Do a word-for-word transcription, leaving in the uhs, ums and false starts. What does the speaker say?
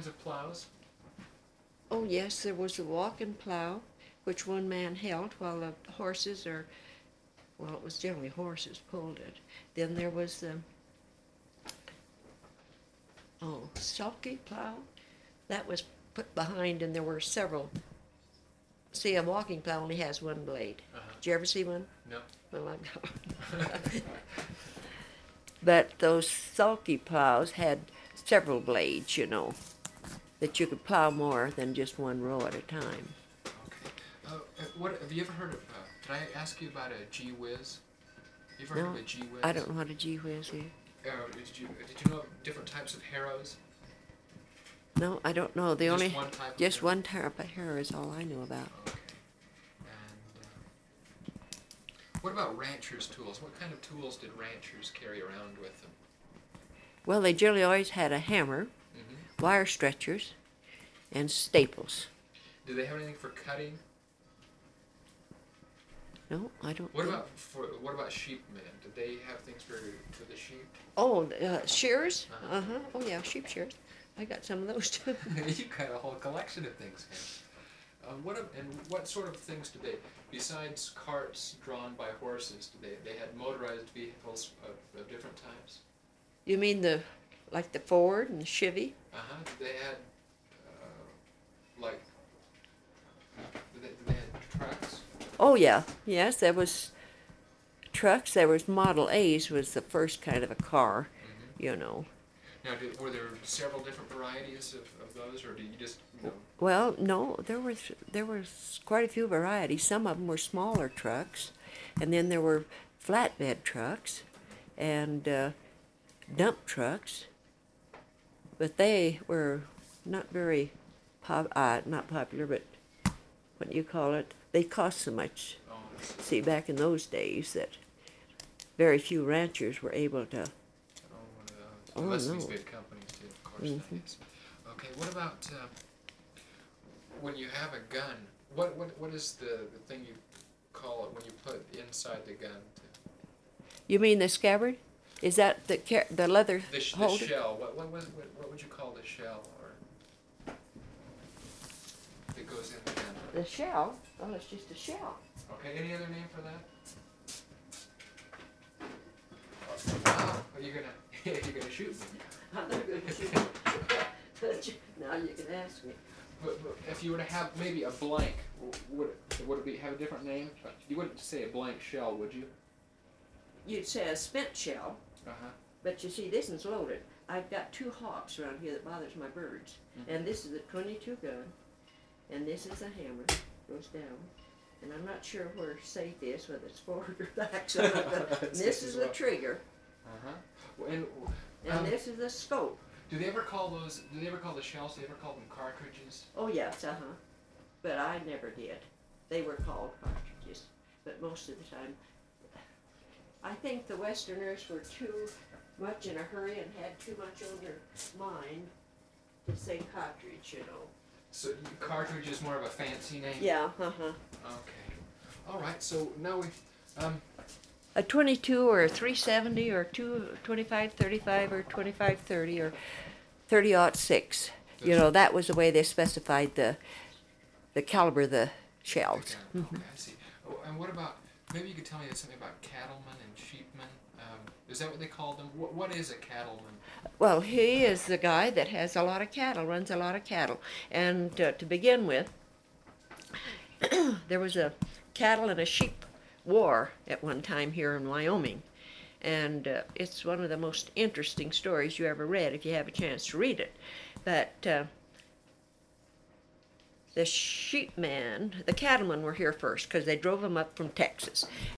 kinds of plows? Oh, yes, there was the walking plow, which one man held while the horses, or, well, it was generally horses, pulled it. Then there was the, oh, sulky plow. That was put behind, and there were several. See, a walking plow only has one blade. Uh-huh. Did you ever see one? No. Well, I got But those sulky plows had several blades, you know, that you could plow more than just one row at a time. Okay. Uh, what have you ever heard of? Uh, can I ask you about a Gee Whiz? You ever No, heard of a Gee Whiz? I don't know what a gee whiz is. Uh, did you did you know different types of harrows? No, I don't know. The Just only one type of just harrow? one type of harrow is all I know about. Okay. And uh, what about ranchers' tools? What kind of tools did ranchers carry around with them? Well, they generally always had a hammer, Mm-hmm. wire stretchers, and staples. Did they have anything for cutting? No, I don't. What think. about for what about sheepmen? Did they have things for for the sheep? Oh, uh, shears? Uh-huh. Uh huh. Oh yeah, sheep shears. I got some of those too. You got a whole collection of things here. Uh, what a- and what sort of things did they, besides carts drawn by horses, did they they had motorized vehicles of, of different types? You mean the, like the Ford and the Chevy? Uh huh. Did they had uh, like did they, did they had trucks? Oh yeah, yes. There was trucks. There was Model A's was the first kind of a car, Mm-hmm. you know. Now, did, were there several different varieties of, of those, or did you just you know? Well, no, there was there was quite a few varieties. Some of them were smaller trucks, and then there were flatbed trucks, and uh, dump trucks. But they were not very pop, uh, not popular, but what do you call it? They cost so much. Oh, I see. See, back in those days, that very few ranchers were able to. Oh, one of those. Oh, Unless these no. big companies do, of course. Mhm. That is. Okay. What about uh, when you have a gun? What what what is the, the thing you call it when you put inside the gun? To, You mean the scabbard? Is that the ca- the leather the, sh- the holder? shell. What what was what, what would you call the shell or that goes in the gun? The shell? Oh, it's just a shell. Okay. Any other name for that? Oh, are you gonna you're gonna shoot me? I'm not going to shoot. But you- now you can ask me. But, but if you were to have maybe a blank, w- would it, would it be have a different name? You wouldn't say a blank shell, would you? You'd say a spent shell, Uh huh. but you see, this one's loaded. I've got two hawks around here that bothers my birds. Mhm. And this is a twenty-two gun, and this is a hammer, goes down. And I'm not sure where safe is, whether it's forward or back. So I'm not gonna- That's this safe is as the well. trigger, Uh huh. And and um, this is the scope. do they ever call those? Do they ever call the shells? Do they ever call them cartridges? Oh yes, uh huh. But I never did. They were called cartridges, but most of the time, I think the Westerners were too much in a hurry and had too much on their mind to say cartridge, you know. So you- cartridge is more of a fancy name. Yeah, uh huh. Okay. All right. So now we. Um, A twenty-two or a three seventy or two twenty-five thirty-five or twenty-five thirty or thirty aught six. You know, that was the way they specified the the caliber of the shells. Okay, okay, I see. Oh, and what about, maybe you could tell me something about cattlemen and sheepmen? Um, is that what they called them? What, what is a cattleman? Well, he is the guy that has a lot of cattle, runs a lot of cattle. And uh, to begin with, there was a cattle and a sheep war at one time here in Wyoming. And uh, it's one of the most interesting stories you ever read, if you have a chance to read it. But uh, the sheepman, the cattlemen were here first because they drove them up from Texas.